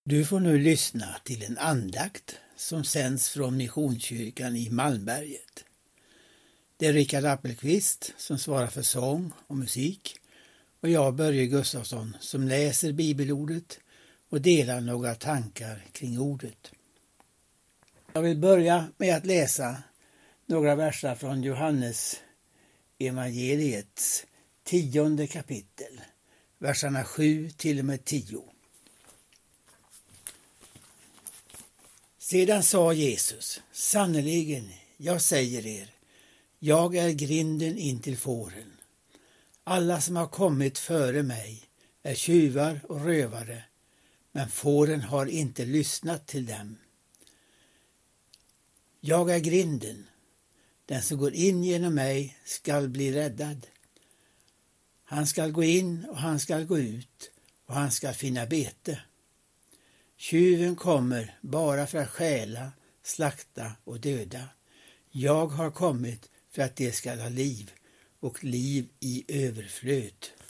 Du får nu lyssna till en andakt som sänds från Missionskyrkan i Malmberget. Det är Rickard Appelqvist som svarar för sång och musik och jag, Börje Gustafsson, som läser bibelordet och delar några tankar kring ordet. Jag vill börja med att läsa några verser från Johannes evangeliets 10:e kapitel, verserna 7 till och med 10. Sedan sa Jesus: Sannerligen, jag säger er, jag är grinden in till fåren. Alla som har kommit före mig är tjuvar och rövare, men fåren har inte lyssnat till dem. Jag är grinden. Den som går in genom mig skall bli räddad. Han skall gå in och han skall gå ut och han skall finna bete. Tjuven kommer bara för att stjäla, slakta och döda. Jag har kommit för att det ska ha liv och liv i överflöd.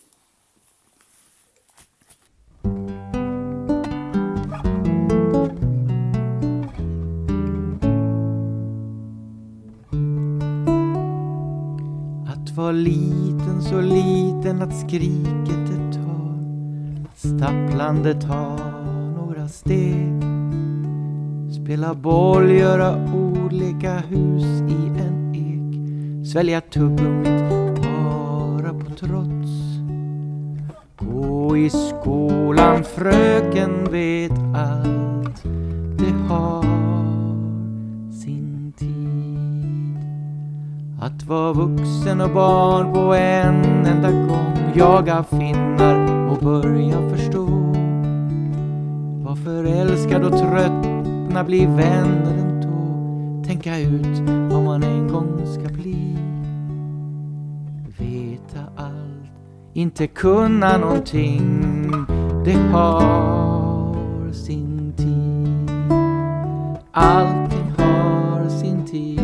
Att vara liten, så liten att skriket det tar, att stapplandet tar några steg, spela boll, göra ord, leka hus i en ek, svälja tuggummit bara på trots, gå i skolan, fröken vet allt, det har sin tid. Att vara vuxen och barn på en enda gång, jaga finnar och börja förstå, var förälskad och tröttna, bli vänner ändå, tänka ut vad man en gång ska bli, veta allt, inte kunna någonting, det har sin tid. Allting har sin tid,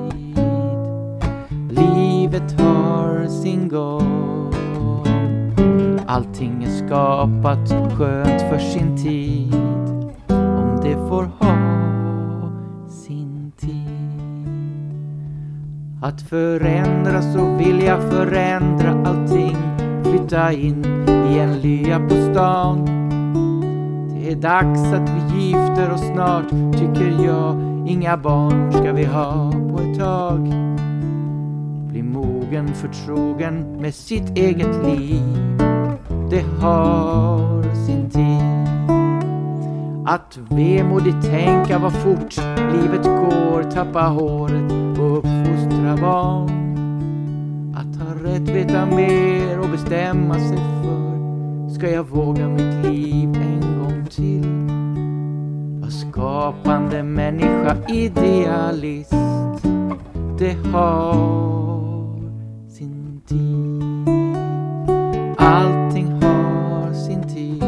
livet har sin gång, allting är skapat skönt för sin tid, om det får ha sin tid. Att förändras och vilja förändra allting, flytta in i en lya på stan. Det är dags att vi gifter oss snart, tycker jag, inga barn ska vi ha på ett tag. Bli mogen, förtrogen med sitt eget liv, det har sin tid. Att vemodigt tänka vad fort livet går, tappa håret och uppfostra barn. Att ha rätt, veta mer och bestämma sig för, ska jag våga mitt liv en gång till? Var skapande människa, idealist, det har sin tid. Allting har sin tid,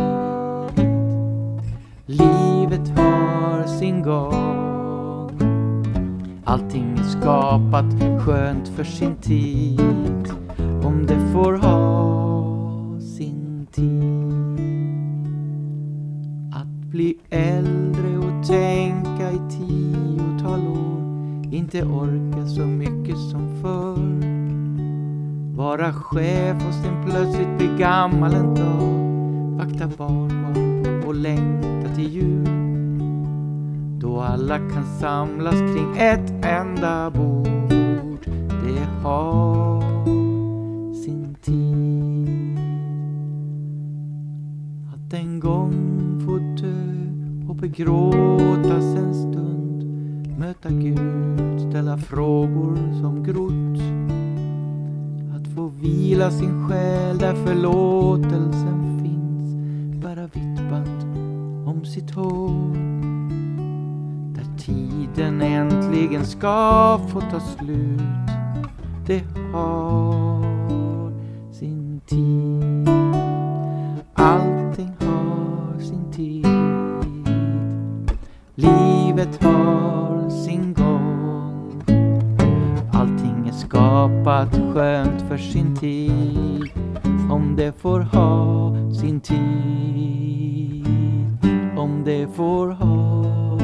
livet har sin gång, allting är skapat skönt för sin tid, om det får ha sin tid. Att bli äldre och tänka i 10-tal år, inte orka så mycket som förr, vara chef och sen plötsligt bli gammal en dag, vakta barnbarn och längta till jul, då alla kan samlas kring ett enda bord, det har sin tid. Att en gång få dö och begråtas en stund, möta Gud, ställa frågor som grott, att få vila sin själ där förlåtelsen finns, bära vitt band om sitt hår, där tiden äntligen ska få ta slut, det har sin tid. Allting har sin tid, livet har sin gång, allting är skapat skönt för sin tid, om det får ha sin tid, om om det får ha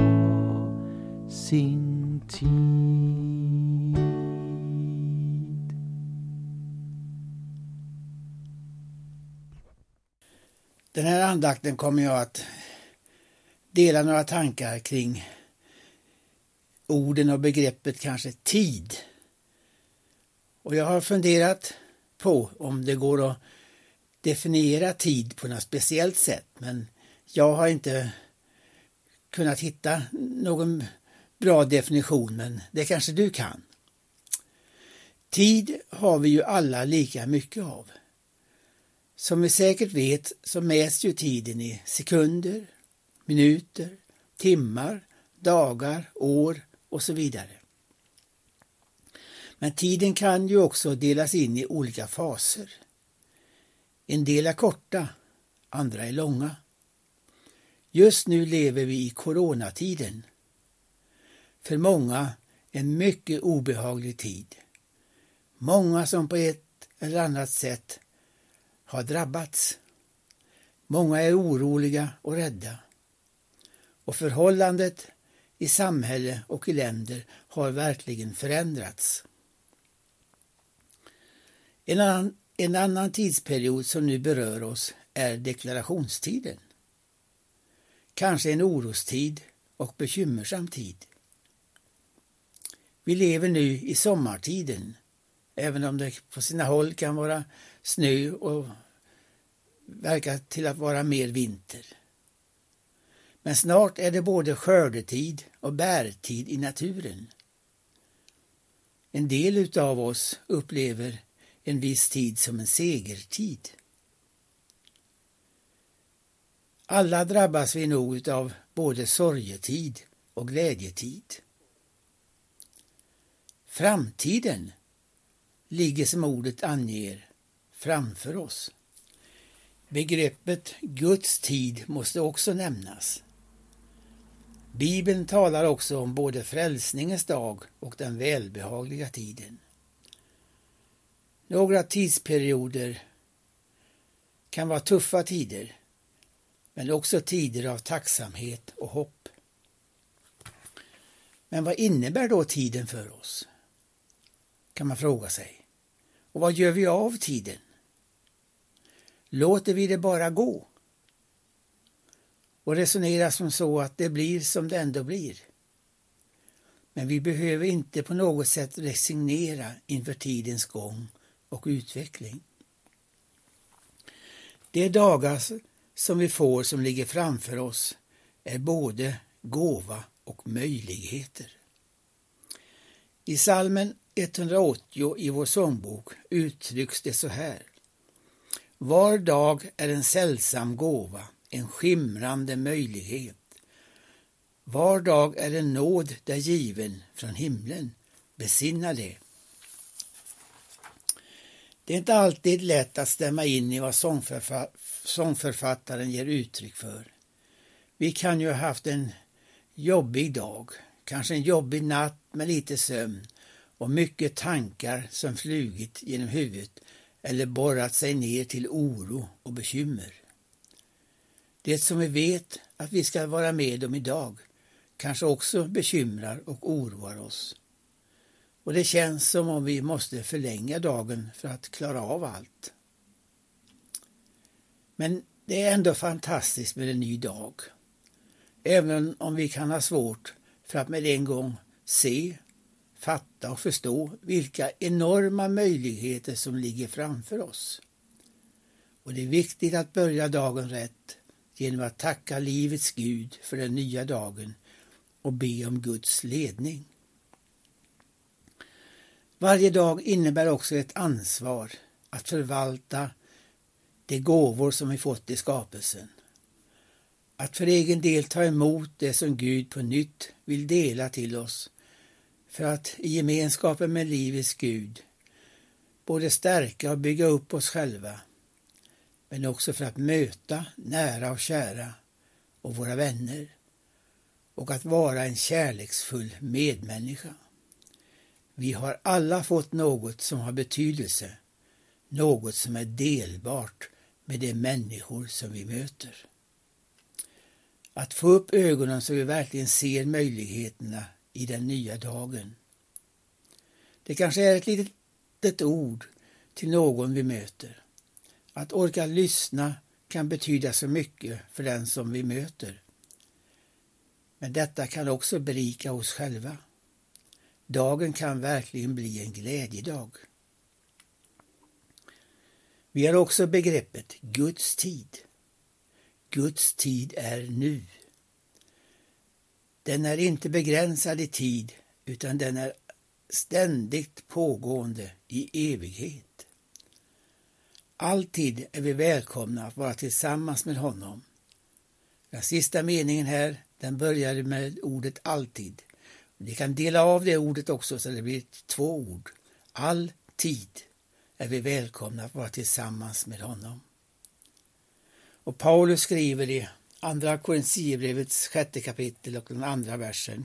sin tid. Den här andakten kommer jag att dela några tankar kring orden och begreppet kanske tid. Och jag har funderat på om det går att definiera tid på något speciellt sätt, men jag har inte kunnat hitta någon bra definition, men det kanske du kan. Tid har vi ju alla lika mycket av. Som vi säkert vet så mäts ju tiden i sekunder, minuter, timmar, dagar, år och så vidare. Men tiden kan ju också delas in i olika faser. En del är korta, andra är långa. Just nu lever vi i coronatiden. För många en mycket obehaglig tid. Många som på ett eller annat sätt har drabbats. Många är oroliga och rädda. Och förhållandet i samhälle och i länder har verkligen förändrats. En annan tidsperiod som nu berör oss är deklarationstiden. Kanske en orostid och bekymmersam tid. Vi lever nu i sommartiden, även om det på sina håll kan vara snö och verkar till att vara mer vinter. Men snart är det både skördetid och bärtid i naturen. En del utav oss upplever en viss tid som en segertid. Alla drabbas vi nog av både sorgetid och glädjetid. Framtiden ligger som ordet anger framför oss. Begreppet Guds tid måste också nämnas. Bibeln talar också om både frälsningens dag och den välbehagliga tiden. Några tidsperioder kan vara tuffa tider, men också tider av tacksamhet och hopp. Men vad innebär då tiden för oss? Kan man fråga sig. Och vad gör vi av tiden? Låter vi det bara gå? Och resonera som så att det blir som det ändå blir. Men vi behöver inte på något sätt resignera inför tidens gång och utveckling. De dagar som vi får som ligger framför oss är både gåva och möjligheter. I Psalmen 180 i vår sångbok uttrycks det så här. Var dag är en sällsam gåva, en skimrande möjlighet. Var dag är en nåd där given från himlen. Besinna det. Det är inte alltid lätt att stämma in i vad sångförfattaren ger uttryck för. Vi kan ju ha haft en jobbig dag, kanske en jobbig natt med lite sömn och mycket tankar som flugit genom huvudet eller borrat sig ner till oro och bekymmer. Det som vi vet att vi ska vara med om idag kanske också bekymrar och oroar oss. Och det känns som om vi måste förlänga dagen för att klara av allt. Men det är ändå fantastiskt med en ny dag. Även om vi kan ha svårt för att med en gång se, fatta och förstå vilka enorma möjligheter som ligger framför oss. Och det är viktigt att börja dagen rätt genom att tacka livets Gud för den nya dagen och be om Guds ledning. Varje dag innebär också ett ansvar att förvalta de gåvor som vi fått i skapelsen. Att för egen del ta emot det som Gud på nytt vill dela till oss för att i gemenskapen med livets Gud både stärka och bygga upp oss själva, men också för att möta nära och kära och våra vänner och att vara en kärleksfull medmänniska. Vi har alla fått något som har betydelse, något som är delbart med de människor som vi möter. Att få upp ögonen så vi verkligen ser möjligheterna i den nya dagen. Det kanske är ett litet ord till någon vi möter. Att orka lyssna kan betyda så mycket för den som vi möter. Men detta kan också berika oss själva. Dagen kan verkligen bli en glädjedag. Vi har också begreppet Guds tid. Guds tid är nu. Den är inte begränsad i tid, utan den är ständigt pågående i evighet. Alltid är vi välkomna att vara tillsammans med honom. Den sista meningen här, den börjar med ordet alltid. Vi kan dela av det ordet också så det blir 2 ord. Alltid är vi välkomna att vara tillsammans med honom. Och Paulus skriver i andra Korintierbrevets 6 kapitel och den 2:a versen.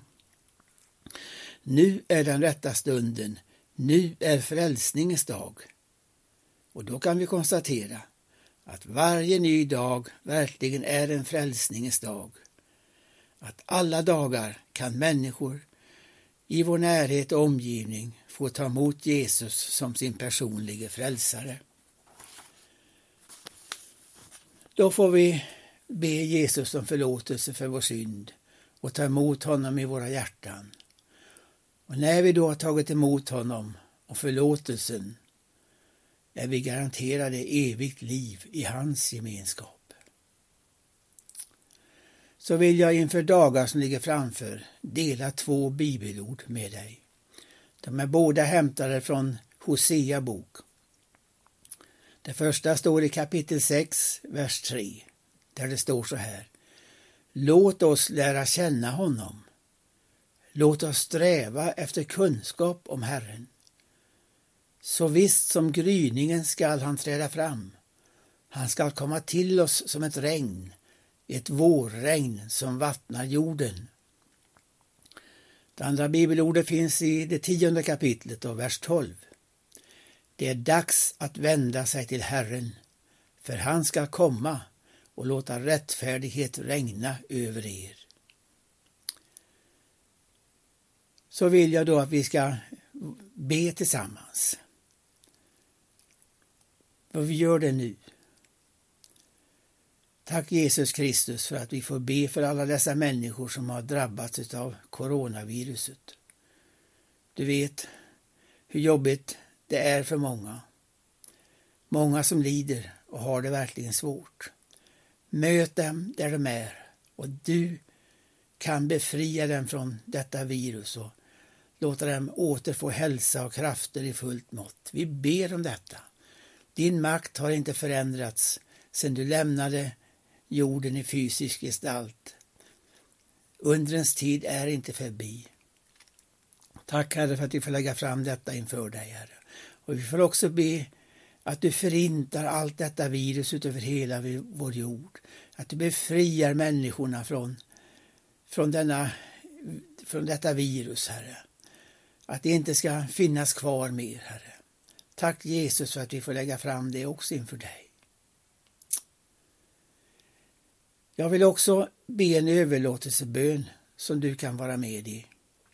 Nu är den rätta stunden, nu är frälsningens dag. Och då kan vi konstatera att varje ny dag verkligen är en frälsningens dag. Att alla dagar kan människor i vår närhet och omgivning få ta emot Jesus som sin personliga frälsare. Då får vi be Jesus om förlåtelse för vår synd och ta emot honom i våra hjärtan. Och när vi då har tagit emot honom och förlåtelsen är vi garanterade evigt liv i hans gemenskap. Så vill jag inför dagar som ligger framför dela 2 bibelord med dig. De är båda hämtade från Hosea bok. Det första står i kapitel 6, vers 3, där det står så här. Låt oss lära känna honom. Låt oss sträva efter kunskap om Herren. Så visst som gryningen skall han träda fram. Han skall komma till oss som ett regn, ett vårregn som vattnar jorden. Det andra bibelordet finns i det 10:e kapitlet och vers 12. Det är dags att vända sig till Herren, för han ska komma och låta rättfärdighet regna över er. Så vill jag då att vi ska be tillsammans. Och vi gör det nu. Tack Jesus Kristus för att vi får be för alla dessa människor som har drabbats av coronaviruset. Du vet hur jobbigt det är för många. Många som lider och har det verkligen svårt. Möt dem där de är och du kan befria dem från detta virus och låta dem återfå hälsa och krafter i fullt mått. Vi ber om detta. Din makt har inte förändrats sedan du lämnade jorden i fysisk gestalt. Undrens tid är inte förbi. Tack Herre för att vi får lägga fram detta inför dig Herre. Och vi får också be att du förintar allt detta virus över hela vår jord. Att du befriar människorna från detta virus Herre. Att det inte ska finnas kvar mer Herre. Tack Jesus för att vi får lägga fram det också inför dig. Jag vill också be en överlåtelsebön som du kan vara med i.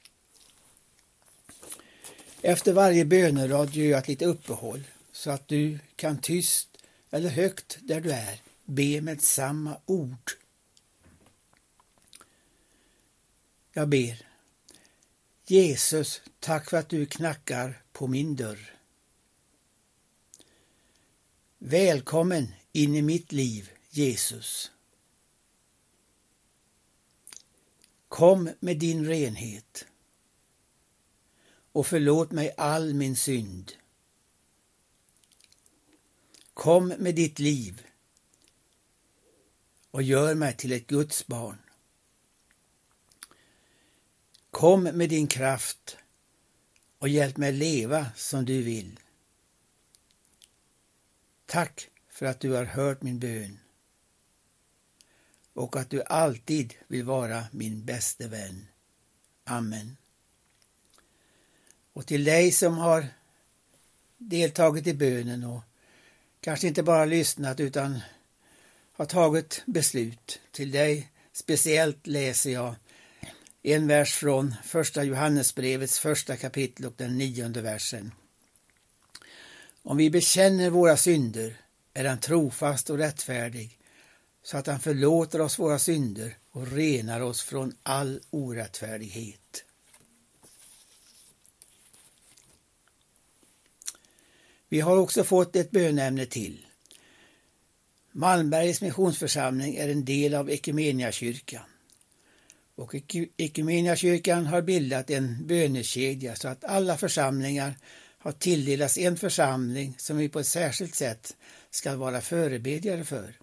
Efter varje bönerad gör jag ett litet uppehåll så att du kan tyst eller högt där du är be med samma ord. Jag ber. Jesus, tack för att du knackar på min dörr. Välkommen in i mitt liv, Jesus. Kom med din renhet och förlåt mig all min synd. Kom med ditt liv och gör mig till ett Guds barn. Kom med din kraft och hjälp mig leva som du vill. Tack för att du har hört min bön och att du alltid vill vara min bäste vän. Amen. Och till dig som har deltagit i bönen och kanske inte bara lyssnat utan har tagit beslut, till dig Speciellt läser jag en vers från första Johannesbrevets första kapitel och den 9:e versen. Om vi bekänner våra synder är han trofast och rättfärdig så att han förlåter oss våra synder och renar oss från all orättfärdighet. Vi har också fått ett bönämne till. Malmbergets missionsförsamling är en del av Ekumeniakyrkan. Och Ekumeniakyrkan har bildat en bönekedja så att alla församlingar har tilldelats en församling som vi på ett särskilt sätt ska vara förebedjare för.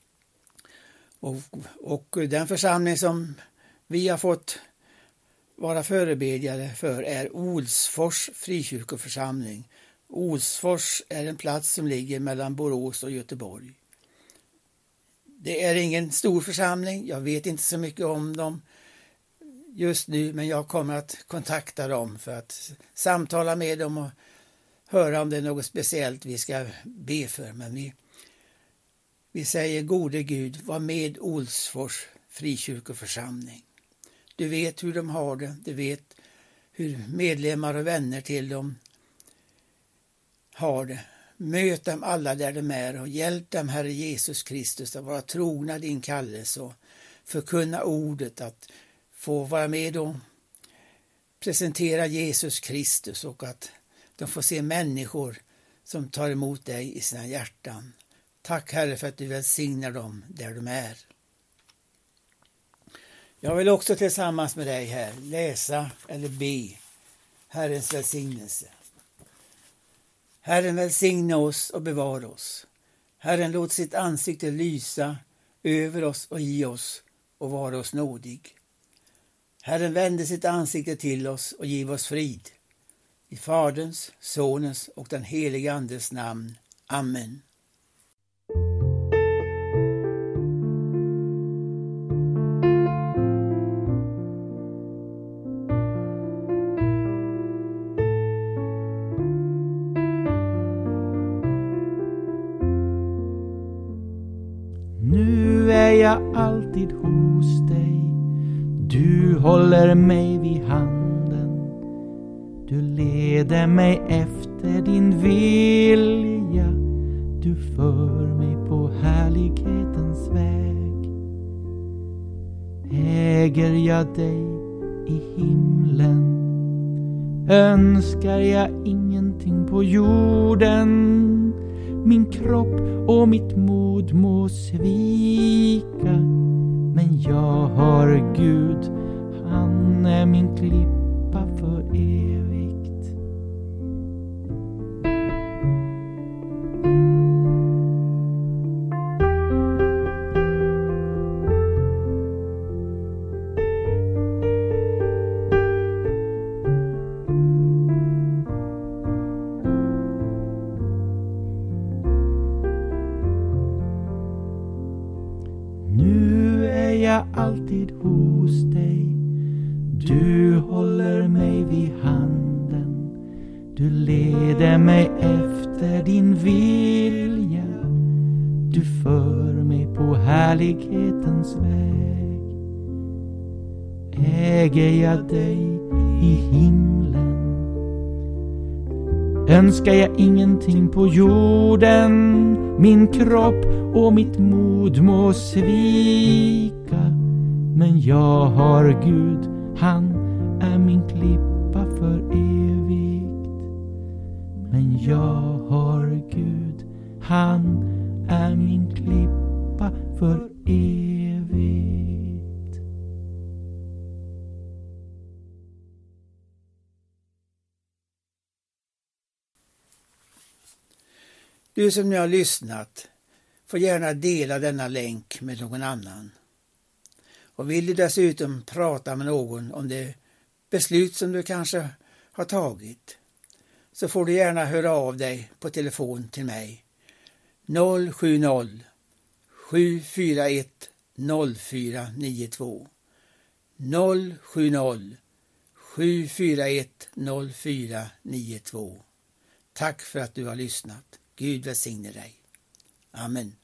Och den församling som vi har fått vara förebedjare för är Olsfors frikyrkoförsamling. Olsfors är en plats som ligger mellan Borås och Göteborg. Det är ingen stor församling, jag vet inte så mycket om dem just nu, men jag kommer att kontakta dem för att samtala med dem och höra om det är något speciellt vi ska be för. Men vi säger gode Gud, var med Olsfors frikyrkoförsamling. Du vet hur de har det, du vet hur medlemmar och vänner till dem har det. Möt dem alla där de är och hjälp dem, Herre Jesus Kristus, att vara trogna din kallelse och förkunna ordet, att få vara med och presentera Jesus Kristus och att de får se människor som tar emot dig i sina hjärtan. Tack Herre för att du välsignar dem där de är. Jag vill också tillsammans med dig här läsa eller be Herrens välsignelse. Herren välsigna oss och bevara oss. Herren låt sitt ansikte lysa över oss och i oss och vara oss nådig. Herren vände sitt ansikte till oss och giv oss frid. I Faderns, Sonens och den helige Andes namn. Amen. Nu är jag alltid hos dig. Du håller mig vid handen. Du leder mig efter din vilja. Du för mig på härlighetens väg. Äger jag dig i himlen, önskar jag ingenting på jorden. Min kropp och mitt mod må svika, men jag har Gud, han är min klippa för evigt. Alltid hos dig. Du håller mig vid handen. Du leder mig efter din vilja. Du för mig på härlighetens väg. Äger jag dig i himlen, önskar jag ingenting på jorden. Min kropp och mitt mod må svika, men jag har Gud, han är min klippa för evigt. Men jag har Gud, han är min klippa för evigt. Du som nu har lyssnat får gärna dela denna länk med någon annan. Och vill du dessutom prata med någon om det beslut som du kanske har tagit, så får du gärna höra av dig på telefon till mig 070 741 0492 070 741 0492. Tack för att du har lyssnat. Gud välsigne dig. Amen.